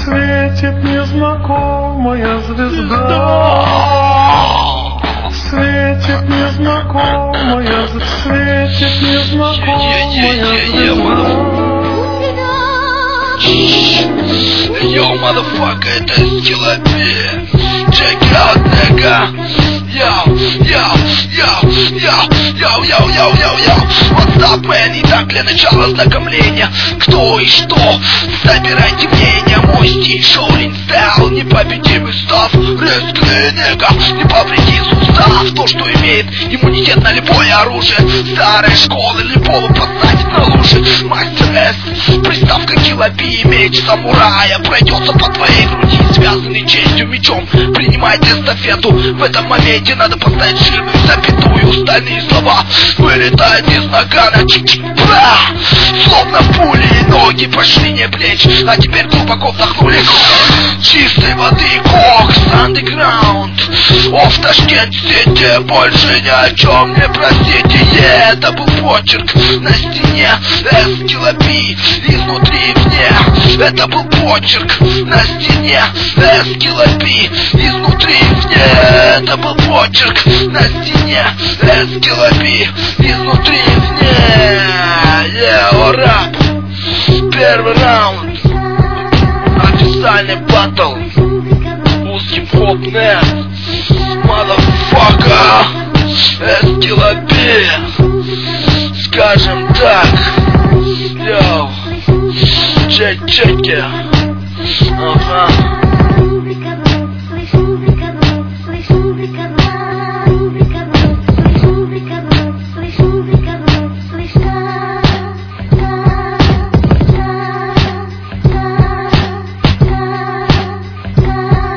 Светит незнакомая звезда, светит незнакомая, светит незнакомая звезда. Yo, motherfucker, это Скиллопи. Check it out, nigga. Yo. What's up, man? Итак, для начала ознакомления, кто и что, собирайте мнение. Мой стиль, Shaolin Style, непобедимый став. Рискни, нигга, не повреди сустав. То, что имеет иммунитет на любое оружие. Старой школы, любого посадить на лужи. Мастер С, приставка Скиллопи, меч самурая пройдется по твоей груди, связанный честью мечом. Принимайте эстафету, в этом моменте надо поставить жирную запятую. Остальные слова вылетают из нагана, словно пули, ноги пошли не плеч. А теперь глубоко вдохнули чистой воды, кокс, андеграунд. В Ташкент-Сити больше ни о чем не просите. Это был почерк на стене Скиллопи, изнутри вне. Это был почерк на стене Скиллопи, изнутри вне. Это был почерк на стене Скиллопи, изнутри вне. Рэп, первый раунд, официальный баттл, узкий хоп-нет, motherfucker, Скиллопи, скажем так, йоу, чеки, ага.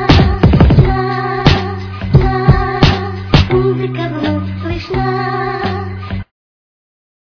Слышно.